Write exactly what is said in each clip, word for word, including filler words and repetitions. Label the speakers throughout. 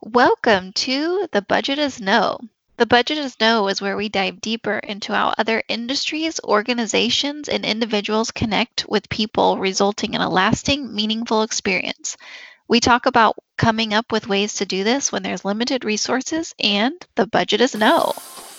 Speaker 1: Welcome to The Budget is No. The Budget is No is where we dive deeper into how other industries, organizations, and individuals connect with people, resulting in a lasting, meaningful experience. We talk about coming up with ways to do this when there's limited resources and the budget is no.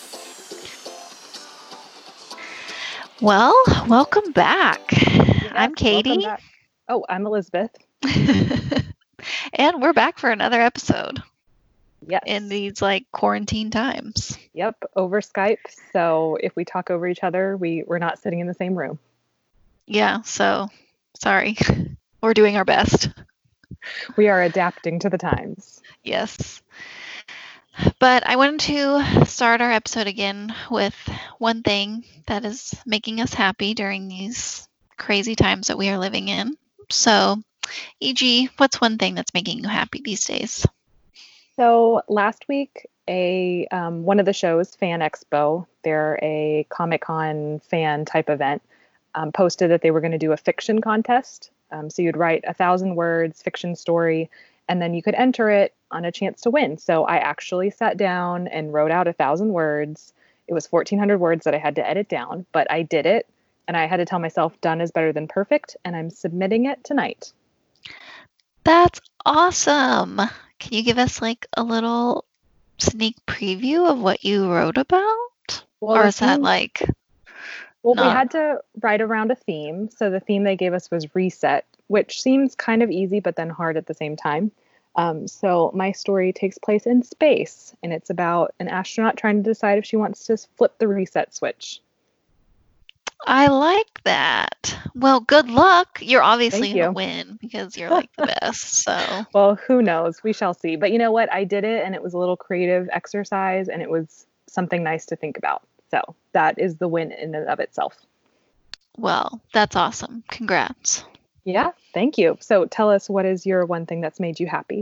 Speaker 1: Well, welcome back.
Speaker 2: Yes,
Speaker 1: I'm Katie.
Speaker 2: welcome back. Oh, I'm Elizabeth.
Speaker 1: And we're back for another episode.
Speaker 2: Yes.
Speaker 1: In these like quarantine times.
Speaker 2: Yep, over Skype. So if we talk over each other, we, we're not sitting in the same room.
Speaker 1: Yeah, so sorry. We're doing our best.
Speaker 2: We are adapting to the times.
Speaker 1: Yes. But I wanted to start our episode again with one thing that is making us happy during these crazy times that we are living in. So, E G, what's one thing that's making you happy these days?
Speaker 2: So last week, a um, one of the shows, Fan Expo, they're a Comic-Con fan type event, um, posted that they were going to do a fiction contest. Um, so you'd write a thousand words, fiction story, and then you could enter it on a chance to win. So I actually sat down and wrote out a thousand words. It was fourteen hundred words that I had to edit down, but I did it. And I had to tell myself done is better than perfect. And I'm submitting it tonight.
Speaker 1: That's awesome. Can you give us like a little sneak preview of what you wrote about?
Speaker 2: Well,
Speaker 1: or
Speaker 2: the
Speaker 1: is that
Speaker 2: theme-
Speaker 1: like...
Speaker 2: Well, we
Speaker 1: not-
Speaker 2: had to write around a theme. So the theme they gave us was reset, which seems kind of easy, but then hard at the same time. Um, so my story takes place in space, and it's about an astronaut trying to decide if she wants to flip the reset switch.
Speaker 1: I like that. Well, good luck. You're obviously
Speaker 2: Thank
Speaker 1: going to
Speaker 2: you.
Speaker 1: win because you're like the best. So,
Speaker 2: Well, who knows? We shall see. But you know what? I did it, and it was a little creative exercise, and it was something nice to think about. So that is the win in and of itself.
Speaker 1: well, that's awesome. Congrats.
Speaker 2: Yeah, thank you. So tell us, what is your one thing that's made you happy?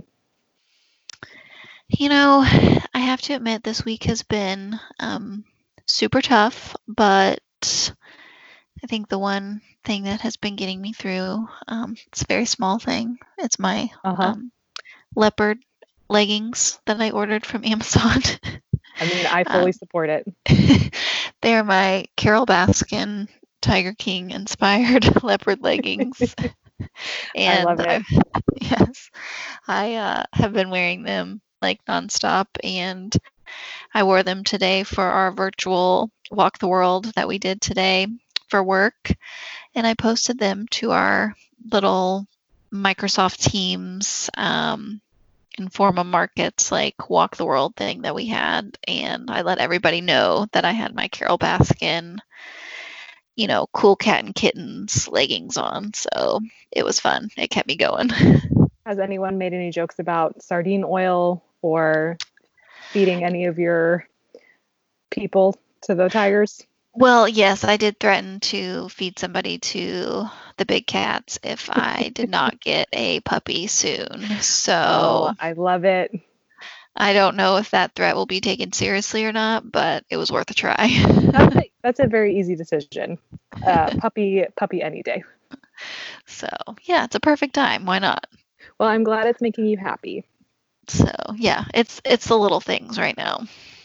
Speaker 1: You know, I have to admit this week has been um, super tough, but I think the one thing that has been getting me through, um, it's a very small thing. It's my
Speaker 2: Uh-huh.
Speaker 1: um, leopard leggings that I ordered from Amazon.
Speaker 2: I mean, I fully
Speaker 1: Um,
Speaker 2: support it.
Speaker 1: They're my Carol Baskin Tiger King inspired leopard leggings. And
Speaker 2: I love it.
Speaker 1: I- yes, I uh, have been wearing them like nonstop, and I wore them today for our virtual Walk the World that we did today for work, and I posted them to our little Microsoft Teams um, Informa Markets like Walk the World thing that we had, and I let everybody know that I had my Carol Baskin, you know, cool cat and kittens leggings on. So it was fun. It kept me going.
Speaker 2: Has anyone made any jokes about sardine oil or feeding any of your people to the tigers?
Speaker 1: Well, yes, I did threaten to feed somebody to the big cats if I did not get a puppy soon. So
Speaker 2: Oh, I love it.
Speaker 1: I don't know if that threat will be taken seriously or not, but it was worth a try.
Speaker 2: That's a, that's a very easy decision. Uh, puppy, puppy any day.
Speaker 1: So yeah, it's a perfect time. Why not?
Speaker 2: Well, I'm glad it's making you happy.
Speaker 1: So yeah, it's it's the little things right now.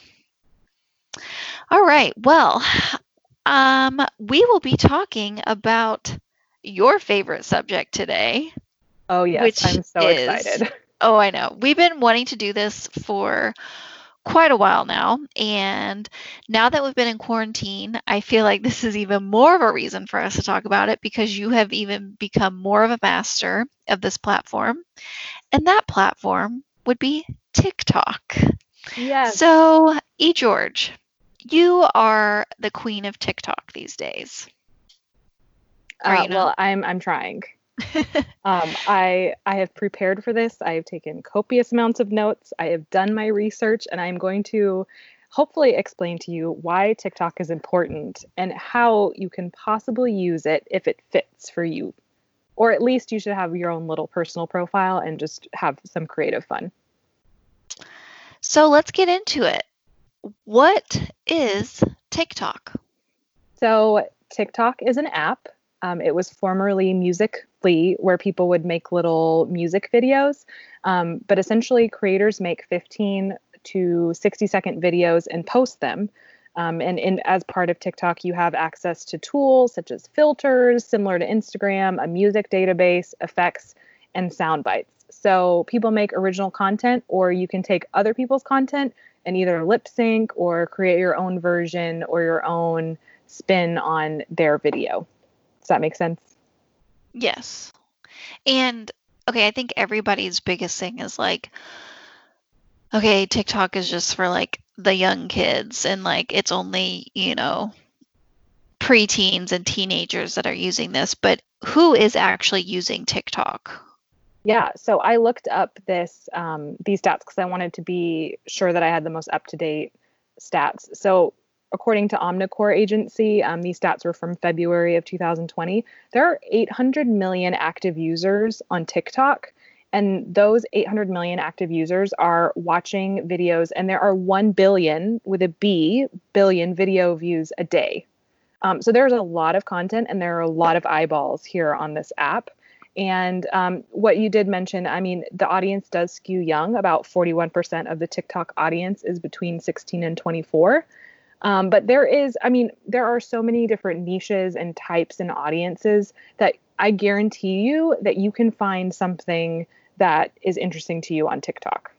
Speaker 1: All right. Well, um, we will be talking about your favorite subject today.
Speaker 2: Oh yes,
Speaker 1: Which
Speaker 2: I'm so
Speaker 1: is-
Speaker 2: excited.
Speaker 1: Oh, I know. We've been wanting to do this for quite a while now. And now that we've been in quarantine, I feel like this is even more of a reason for us to talk about it because you have even become more of a master of this platform. And that platform would be TikTok.
Speaker 2: Yes.
Speaker 1: So, E. George, you are the queen of TikTok these days. Are
Speaker 2: Uh,
Speaker 1: you not?
Speaker 2: well, I'm I'm trying. Um, I I have prepared for this. I have taken copious amounts of notes. I have done my research, and I'm going to hopefully explain to you why TikTok is important and how you can possibly use it if it fits for you. Or at least you should have your own little personal profile and just have some creative fun.
Speaker 1: So let's get into it. What is TikTok?
Speaker 2: So TikTok is an app. Um, it was formerly Music where people would make little music videos. Um, but essentially, creators make fifteen to sixty second videos and post them. Um, and in, as part of TikTok, you have access to tools such as filters, similar to Instagram, a music database, effects, and sound bites. So people make original content, or you can take other people's content and either lip sync or create your own version or your own spin on their video. Does that make sense?
Speaker 1: Yes. And okay, I think everybody's biggest thing is like, okay, TikTok is just for like the young kids, and like it's only, you know, preteens and teenagers that are using this, but who is actually using TikTok?
Speaker 2: Yeah, so I looked up this um, these stats because I wanted to be sure that I had the most up-to-date stats. So according to Omnicore Agency, um, these stats were from February of two thousand twenty. There are eight hundred million active users on TikTok, and those eight hundred million active users are watching videos, and there are one billion, with a B, billion video views a day. Um, so there's a lot of content, and there are a lot of eyeballs here on this app. And um, what you did mention, I mean, the audience does skew young. About forty-one percent of the TikTok audience is between sixteen and twenty-four. Um, but there is, I mean, there are so many different niches and types and audiences that I guarantee you that you can find something that is interesting to you on TikTok.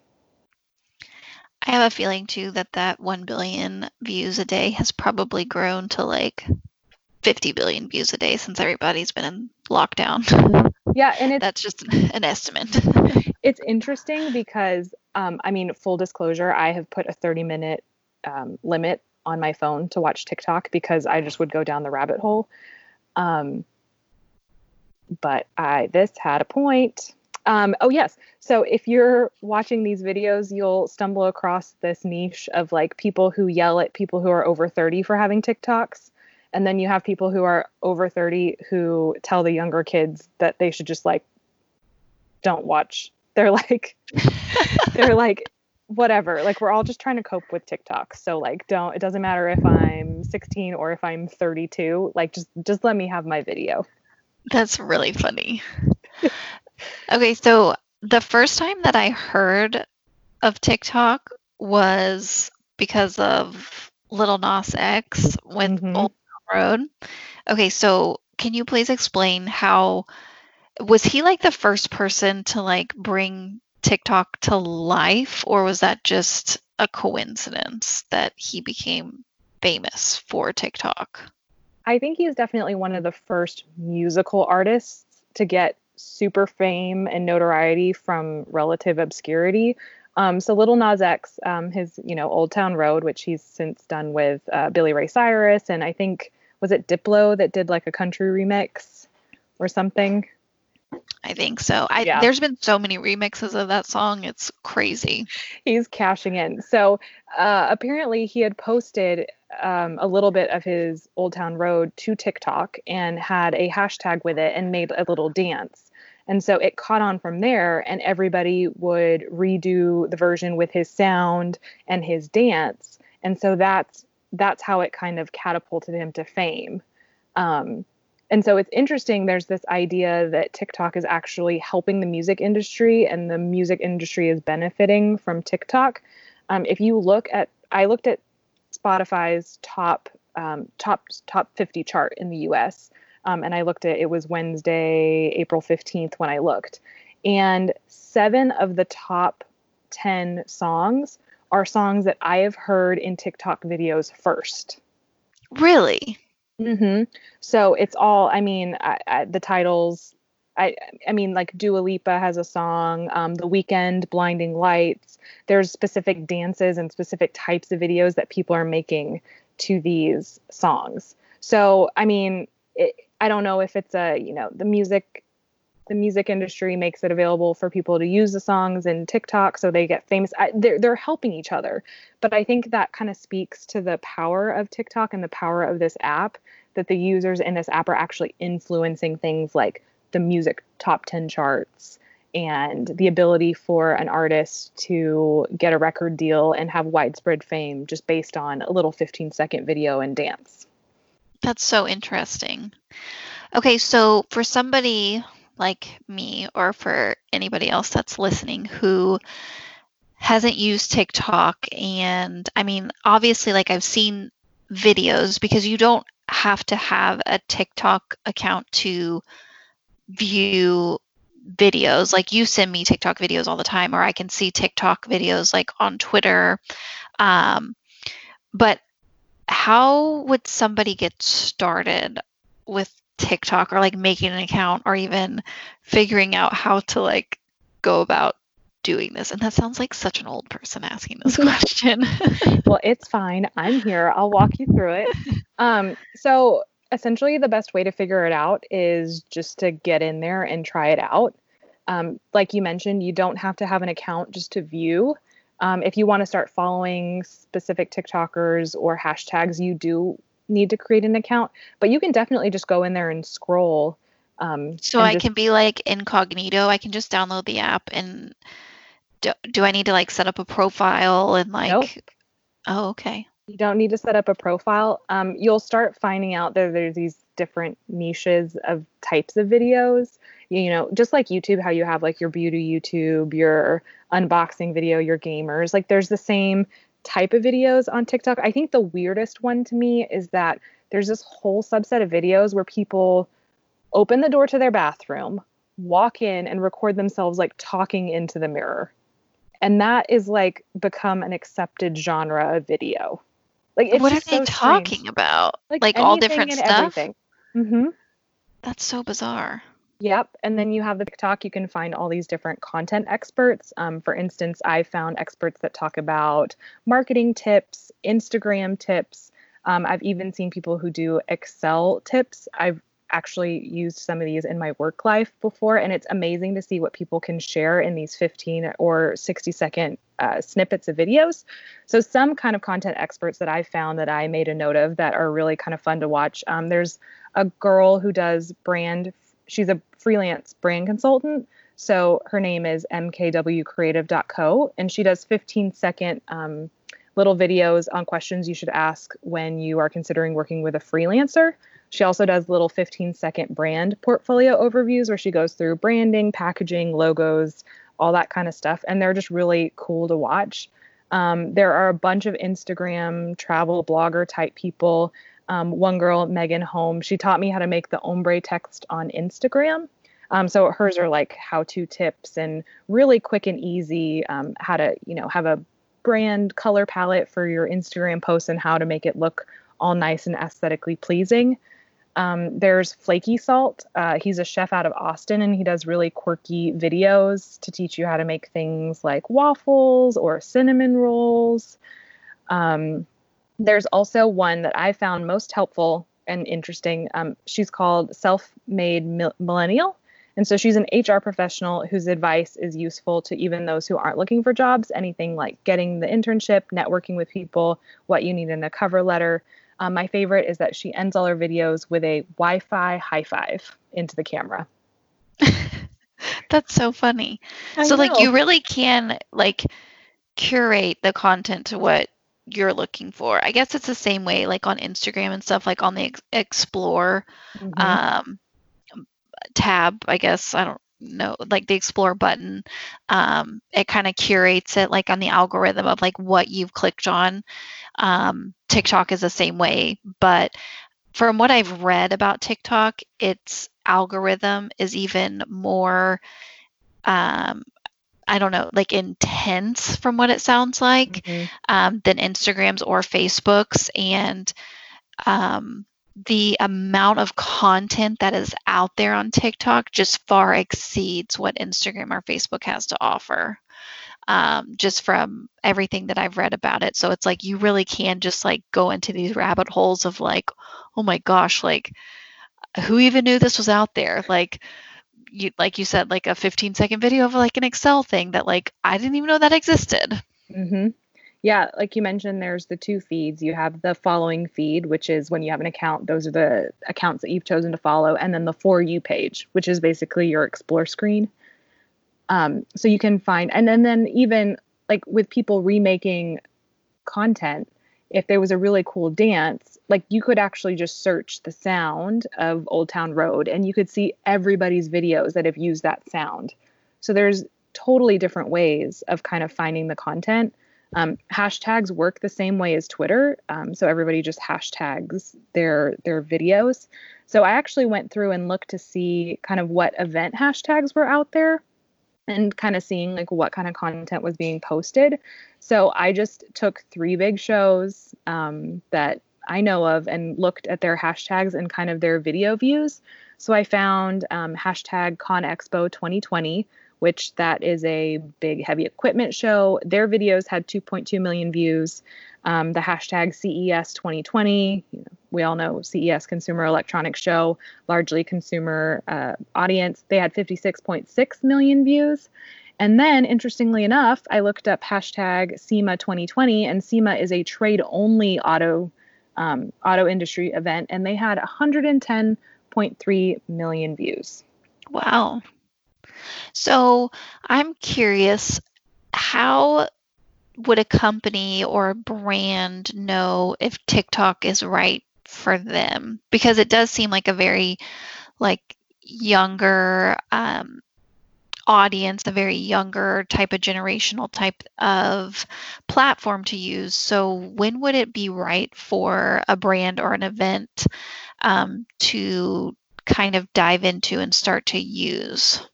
Speaker 1: I have a feeling too that that one billion views a day has probably grown to like fifty billion views a day since everybody's been in lockdown.
Speaker 2: Yeah, and it's,
Speaker 1: that's just an estimate.
Speaker 2: It's interesting because, um, I mean, full disclosure, I have put a thirty minute um, limit on my phone to watch TikTok because I just would go down the rabbit hole. Um, but I this had a point. Um, oh, yes. So if you're watching these videos, you'll stumble across this niche of like people who yell at people who are over thirty for having TikToks. And then you have people who are over thirty who tell the younger kids that they should just like, don't watch. They're like, they're like, whatever. Like, we're all just trying to cope with TikTok. So like, don't, it doesn't matter if I'm sixteen or if I'm thirty-two, like just, just let me have my video.
Speaker 1: That's really funny. Okay. So the first time that I heard of TikTok was because of Lil Nas X with
Speaker 2: Mhm.
Speaker 1: Old Town Road. Okay, so can you please explain how was he like the first person to like bring TikTok to life, or was that just a coincidence that he became famous for TikTok?
Speaker 2: I think he's definitely one of the first musical artists to get super fame and notoriety from relative obscurity. Um, so Lil Nas X, um, his, you know, Old Town Road, which he's since done with uh, Billy Ray Cyrus, and I think, was it Diplo that did like a country remix or something?
Speaker 1: I think so. I
Speaker 2: Yeah.
Speaker 1: There's been so many remixes of that song. It's crazy.
Speaker 2: He's cashing in. So uh, apparently he had posted um, a little bit of his Old Town Road to TikTok and had a hashtag with it and made a little dance. And so it caught on from there, and everybody would redo the version with his sound and his dance. And so that's that's how it kind of catapulted him to fame. Um, and so it's interesting. There's this idea that TikTok is actually helping the music industry, and the music industry is benefiting from TikTok. Um, if you look at, I looked at Spotify's top um, top top fifty chart in the U S. Um, and I looked at, it was Wednesday, April fifteenth when I looked. And seven of the top ten songs are songs that I have heard in TikTok videos first.
Speaker 1: Really?
Speaker 2: Mm-hmm. So it's all, I mean, I, I, the titles, I I mean, like Dua Lipa has a song, um, The Weeknd, Blinding Lights. There's specific dances and specific types of videos that people are making to these songs. So, I mean, it, I don't know if it's a, you know, the music, the music industry makes it available for people to use the songs in TikTok so they get famous. I, they're, they're helping each other. But I think that kind of speaks to the power of TikTok and the power of this app, that the users in this app are actually influencing things like the music top ten charts and the ability for an artist to get a record deal and have widespread fame just based on a little fifteen second video and dance.
Speaker 1: That's so interesting. Okay, so for somebody like me or for anybody else that's listening who hasn't used TikTok. And I mean, obviously, like I've seen videos because you don't have to have a TikTok account to view videos. Like you send me TikTok videos all the time, or I can see TikTok videos like on Twitter. Um, but how would somebody get started with TikTok or like making an account or even figuring out how to like go about doing this? And that sounds like such an old person asking this question.
Speaker 2: Well, it's fine. I'm here. I'll walk you through it. Um, so essentially the best way to figure it out is just to get in there and try it out. Um, like you mentioned, you don't have to have an account just to view. Um, if you want to start following specific TikTokers or hashtags, you do need to create an account, but you can definitely just go in there and scroll. Um,
Speaker 1: so
Speaker 2: and
Speaker 1: I
Speaker 2: just,
Speaker 1: can be like incognito. I can just download the app and do, do I need to like set up a profile and like,
Speaker 2: nope.
Speaker 1: Oh, okay.
Speaker 2: You don't need to set up a profile. Um, you'll start finding out that there's these different niches of types of videos. You know, just like YouTube, how you have like your beauty YouTube, your unboxing video, your gamers. Like there's the same type of videos on TikTok. I think the weirdest one to me is that there's this whole subset of videos where people open the door to their bathroom, walk in, and record themselves like talking into the mirror. And that is like become an accepted genre of video. Like it's
Speaker 1: what are
Speaker 2: just
Speaker 1: they
Speaker 2: so
Speaker 1: talking
Speaker 2: strange.
Speaker 1: about?
Speaker 2: Like,
Speaker 1: Like all different
Speaker 2: and
Speaker 1: stuff?
Speaker 2: everything. Mm-hmm.
Speaker 1: That's so bizarre.
Speaker 2: Yep. And then you have the TikTok, you can find all these different content experts. Um, for instance, I found experts that talk about marketing tips, Instagram tips. Um, I've even seen people who do Excel tips. I've actually used some of these in my work life before, and it's amazing to see what people can share in these fifteen or sixty second uh, snippets of videos. So some kind of content experts that I found that I made a note of that are really kind of fun to watch. Um, there's a girl who does brand, she's a freelance brand consultant. So her name is m k w creative dot co, and she does fifteen second um, little videos on questions you should ask when you are considering working with a freelancer. She also does little fifteen second brand portfolio overviews where she goes through branding, packaging, logos, all that kind of stuff. And they're just really cool to watch. Um, there are a bunch of Instagram travel blogger type people. Um, one girl, Megan Holmes, she taught me how to make the ombre text on Instagram. Um, so hers are like how-to tips and really quick and easy, um, how to, you know, have a brand color palette for your Instagram posts and how to make it look all nice and aesthetically pleasing. Um, there's Flaky Salt. Uh, he's a chef out of Austin, and he does really quirky videos to teach you how to make things like waffles or cinnamon rolls. Um, there's also one that I found most helpful and interesting. Um, she's called Self-Made Millennial. And so she's an H R professional whose advice is useful to even those who aren't looking for jobs, anything like getting the internship, networking with people, what you need in a cover letter. Um, my favorite is that she ends all her videos with a Wi-Fi high five into the camera.
Speaker 1: That's so funny.
Speaker 2: I
Speaker 1: so
Speaker 2: know.
Speaker 1: like you really can like curate the content to what you're looking for. I guess it's the same way like on Instagram and stuff, like on the ex- explore
Speaker 2: Mhm.
Speaker 1: um, tab, I guess. I don't know, like the explore button. Um, it kind of curates it like on the algorithm of like what you've clicked on. Um, TikTok is the same way, but from what I've read about TikTok, its algorithm is even more, um, I don't know, like intense from what it sounds like,
Speaker 2: Mhm.
Speaker 1: um, than Instagram's or Facebook's. And um, the amount of content that is out there on TikTok just far exceeds what Instagram or Facebook has to offer. Um, just from everything that I've read about it. So it's like you really can just like go into these rabbit holes of like, oh my gosh, like who even knew this was out there? Like you like you said, like a fifteen second video of like an Excel thing that like I didn't even know that existed.
Speaker 2: Mm-hmm. Yeah, like you mentioned, there's the two feeds. You have the following feed, which is when you have an account, those are the accounts that you've chosen to follow, and then the For You page, which is basically your explore screen. Um, so you can find, and then, then even like with people remaking content, if there was a really cool dance, like you could actually just search the sound of Old Town Road and you could see everybody's videos that have used that sound. So there's totally different ways of kind of finding the content. Um, hashtags work the same way as Twitter. Um, so everybody just hashtags their their videos. So I actually went through and looked to see kind of what event hashtags were out there and kind of seeing like what kind of content was being posted. So I just took three big shows um, that I know of and looked at their hashtags and kind of their video views. So I found um, hashtag ConExpo twenty twenty, which that is a big heavy equipment show. Their videos had two point two million views. Um, the hashtag C E S twenty twenty, you know, we all know C E S, Consumer Electronics Show, largely consumer uh, audience. They had fifty-six point six million views. And then, interestingly enough, I looked up hashtag SEMA twenty twenty, and SEMA is a trade-only auto um, auto industry event, and they had one hundred ten point three million views.
Speaker 1: Wow. So I'm curious, how would a company or a brand know if TikTok is right for them? Because it does seem like a very like younger um, audience, a very younger type of generational type of platform to use. So when would it be right for a brand or an event um, to kind of dive into and start to use?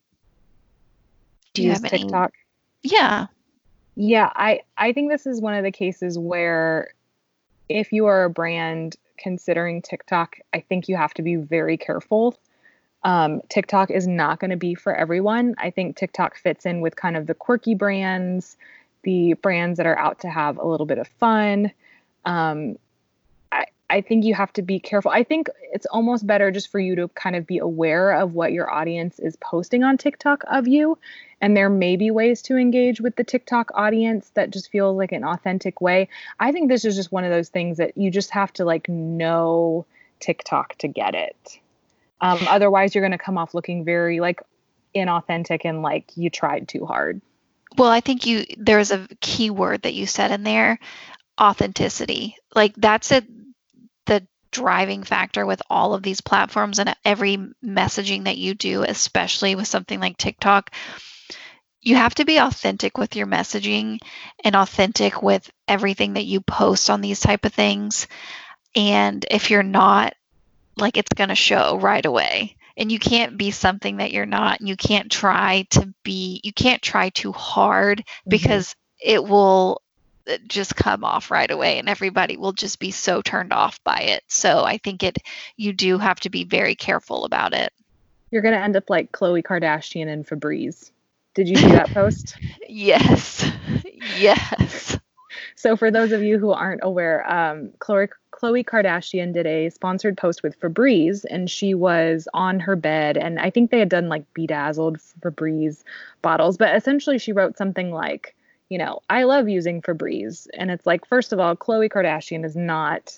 Speaker 1: Do you
Speaker 2: Use
Speaker 1: have any?
Speaker 2: TikTok?
Speaker 1: Yeah.
Speaker 2: Yeah, I, I think this is one of the cases where if you are a brand considering TikTok, I think you have to be very careful. Um, TikTok is not going to be for everyone. I think TikTok fits in with kind of the quirky brands, the brands that are out to have a little bit of fun. Um, I, I think you have to be careful. I think it's almost better just for you to kind of be aware of what your audience is posting on TikTok of you. And there may be ways to engage with the TikTok audience that just feels like an authentic way. I think this is just one of those things that you just have to like know TikTok to get it. Um, otherwise, you're going to come off looking very like inauthentic and like you tried too hard.
Speaker 1: Well, I think you there's a key word that you said in there, authenticity. Like that's it, the driving factor with all of these platforms and every messaging that you do, especially with something like TikTok. You have to be authentic with your messaging and authentic with everything that you post on these type of things. And if you're not, like, it's going to show right away. And you can't be something that you're not. You can't try to be, you can't try too hard because mm-hmm. it will just come off right away and everybody will just be so turned off by it. So I think it, you do have to be very careful about it.
Speaker 2: You're going to end up like Khloe Kardashian and Febreze. Did you see that post?
Speaker 1: Yes. Yes.
Speaker 2: So for those of you who aren't aware, um, Khloe, Khloe Kardashian did a sponsored post with Febreze, and she was on her bed, and I think they had done like bedazzled Febreze bottles, but essentially she wrote something like, you know, I love using Febreze. And it's like, first of all, Khloe Kardashian is not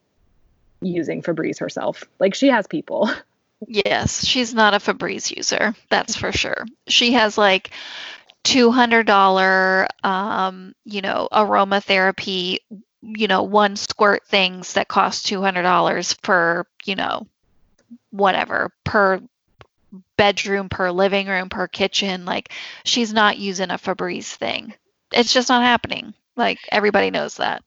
Speaker 2: using Febreze herself. Like she has people.
Speaker 1: Yes, she's not a Febreze user. That's for sure. She has like two hundred dollars, um, you know, aromatherapy, you know, one squirt things that cost two hundred dollars per, you know, whatever, per bedroom, per living room, per kitchen. Like she's not using a Febreze thing. It's just not happening. Like everybody knows that.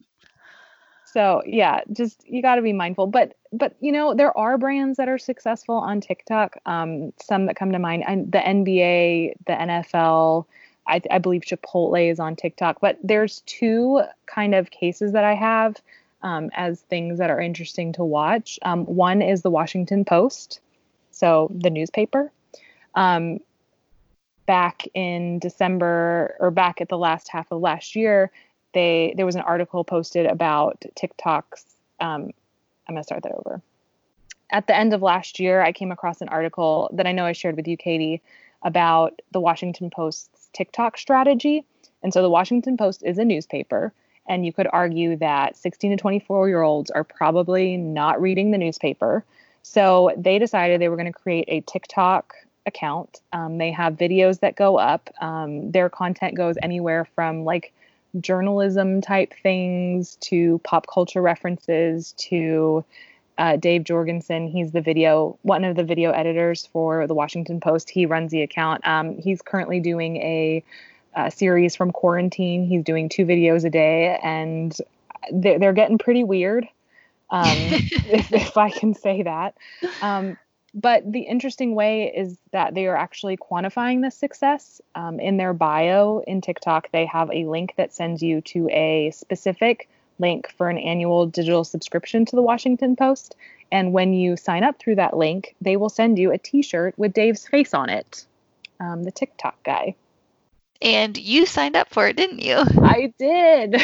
Speaker 2: So yeah, just you got to be mindful. But but you know there are brands that are successful on TikTok. Um, some that come to mind, and the N B A, the N F L. I, I believe Chipotle is on TikTok. But there's two kind of cases that I have um, as things that are interesting to watch. Um, one is the Washington Post, so the newspaper. Um, back in December or back at the last half of last year. They, there was an article posted about TikTok's, um, I'm going to start that over. At the end of last year, I came across an article that I know I shared with you, Katie, about the Washington Post's TikTok strategy. And so the Washington Post is a newspaper, and you could argue that sixteen to twenty-four year olds are probably not reading the newspaper. So they decided they were going to create a TikTok account. Um, they have videos that go up. Um, their content goes anywhere from like journalism type things to pop culture references to uh, Dave Jorgensen. He's the video, one of the video editors for the Washington Post. He runs the account. Um, he's currently doing a, a series from quarantine. He's doing two videos a day, and they're, they're getting pretty weird, um, if, if I can say that. Um, but the interesting way is that they are actually quantifying this success. Um, in their bio in TikTok, they have a link that sends you to a specific link for an annual digital subscription to the Washington Post. And when you sign up through that link, they will send you a t-shirt with Dave's face on it, um, the TikTok guy.
Speaker 1: And you signed up for it, didn't you?
Speaker 2: I did.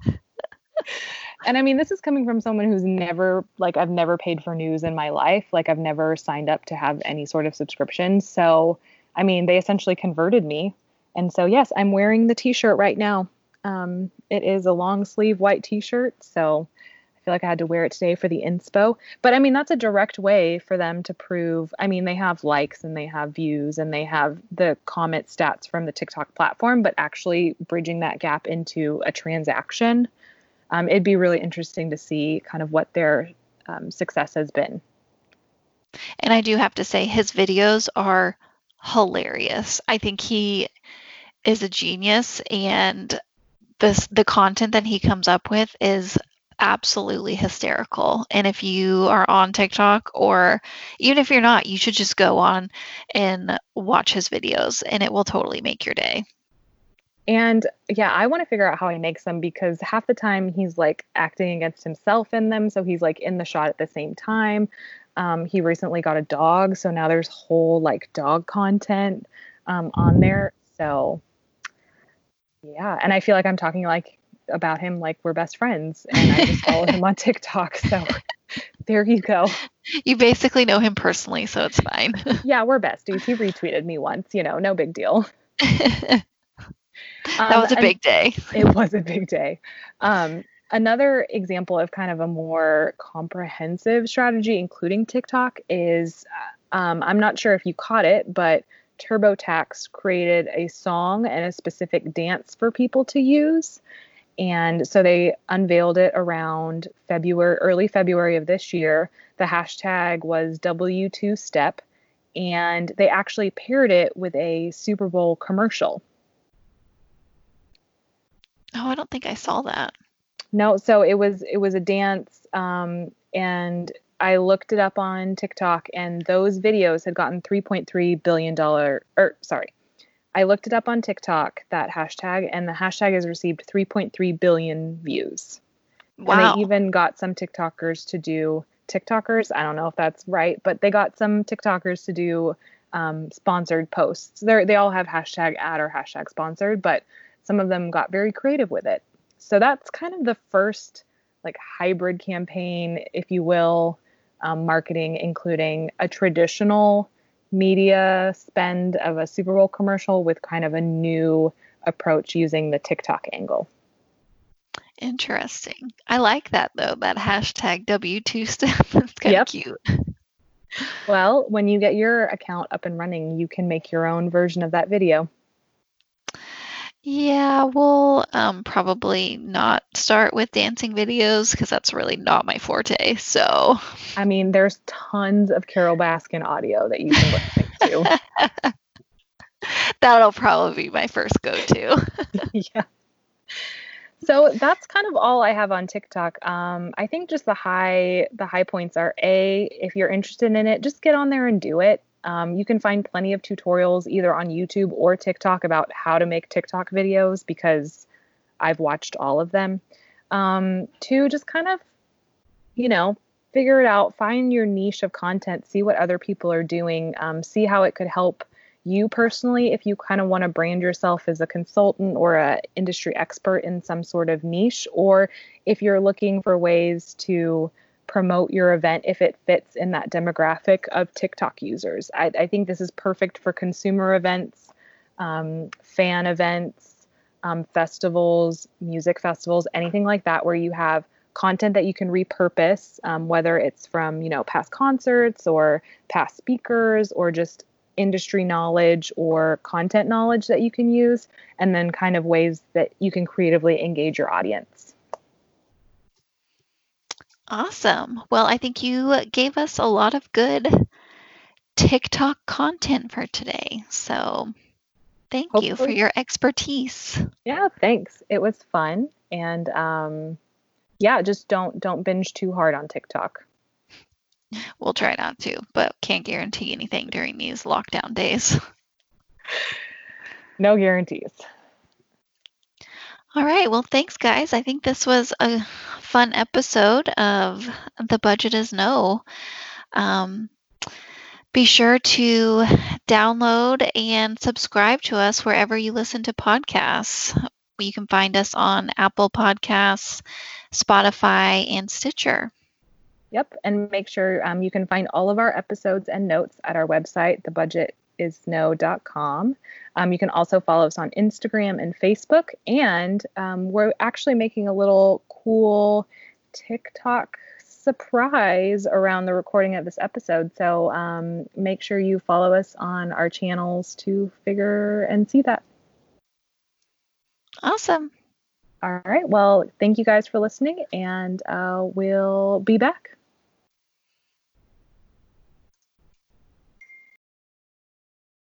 Speaker 2: And I mean, this is coming from someone who's never, like, I've never paid for news in my life. Like, I've never signed up to have any sort of subscription. So, I mean, they essentially converted me. And so, yes, I'm wearing the t-shirt right now. Um, it is a long sleeve white t-shirt. So I feel like I had to wear it today for the inspo. But I mean, that's a direct way for them to prove, I mean, they have likes and they have views and they have the comment stats from the TikTok platform, but actually bridging that gap into a transaction. Um, it'd be really interesting to see kind of what their um, success has been.
Speaker 1: And I do have to say, his videos are hilarious. I think he is a genius, and this the content that he comes up with is absolutely hysterical. And if you are on TikTok, or even if you're not, you should just go on and watch his videos, and it will totally make your day.
Speaker 2: And yeah, I want to figure out how he makes them, because half the time he's like acting against himself in them. So he's like in the shot at the same time. Um, he recently got a dog. So now there's whole like dog content um, on there. So yeah. And I feel like I'm talking like about him like we're best friends, and I just follow him on TikTok. So there you go.
Speaker 1: You basically know him personally, so it's fine.
Speaker 2: Yeah, we're besties. He retweeted me once, you know, no big deal.
Speaker 1: That
Speaker 2: Um,
Speaker 1: was a
Speaker 2: and
Speaker 1: big day.
Speaker 2: It was a big day. Um, another example of kind of a more comprehensive strategy, including TikTok, is um, I'm not sure if you caught it, but TurboTax created a song and a specific dance for people to use. And so they unveiled it around February, early February of this year. The hashtag was W two Step, and they actually paired it with a Super Bowl commercial.
Speaker 1: Oh, I don't think I saw that.
Speaker 2: No, so it was it was a dance, um, and I looked it up on TikTok, and those videos had gotten three point three billion dollars, or sorry, I looked it up on TikTok, that hashtag, and the hashtag has received three point three billion views.
Speaker 1: Wow.
Speaker 2: And they even got some TikTokers to do, TikTokers, I don't know if that's right, but they got some TikTokers to do um, sponsored posts. They they all have hashtag ad or hashtag sponsored, but some of them got very creative with it. So that's kind of the first like hybrid campaign, if you will, um, marketing, including a traditional media spend of a Super Bowl commercial with kind of a new approach using the TikTok angle.
Speaker 1: Interesting. I like that though, that hashtag W two Step. It's kind of
Speaker 2: Yep.
Speaker 1: cute.
Speaker 2: Well, when you get your account up and running, you can make your own version of that video.
Speaker 1: Yeah, we'll um, probably not start with dancing videos because that's really not my forte. So,
Speaker 2: I mean, there's tons of Carol Baskin audio that you can listen to.
Speaker 1: That'll probably be my first go-to.
Speaker 2: Yeah. So that's kind of all I have on TikTok. Um, I think just the high the high points are, A, if you're interested in it, just get on there and do it. Um, you can find plenty of tutorials either on YouTube or TikTok about how to make TikTok videos, because I've watched all of them. Um, two, just kind of, you know, figure it out, find your niche of content, see what other people are doing, um, see how it could help you personally if you kind of want to brand yourself as a consultant or a industry expert in some sort of niche, or if you're looking for ways to promote your event if it fits in that demographic of TikTok users. I, I think this is perfect for consumer events, um, fan events, um, festivals, music festivals, anything like that, where you have content that you can repurpose, um, whether it's from, you know, past concerts or past speakers or just industry knowledge or content knowledge that you can use, and then kind of ways that you can creatively engage your audience.
Speaker 1: Awesome. Well, I think you gave us a lot of good TikTok content for today. So thank Hopefully. you for your expertise.
Speaker 2: Yeah, thanks. It was fun. And um, yeah, just don't don't binge too hard on TikTok.
Speaker 1: We'll try not to, but can't guarantee anything during these lockdown days.
Speaker 2: No guarantees.
Speaker 1: All right. Well, thanks, guys. I think this was a fun episode of The Budget is No. Um, be sure to download and subscribe to us wherever you listen to podcasts. You can find us on Apple Podcasts, Spotify, and Stitcher.
Speaker 2: Yep. And make sure um, you can find all of our episodes and notes at our website, the budget is no dot com. Um, you can also follow us on Instagram and Facebook. And um, we're actually making a little cool TikTok surprise around the recording of this episode. So um, make sure you follow us on our channels to figure and see that.
Speaker 1: Awesome.
Speaker 2: All right. Well, thank you guys for listening, and uh, we'll be back.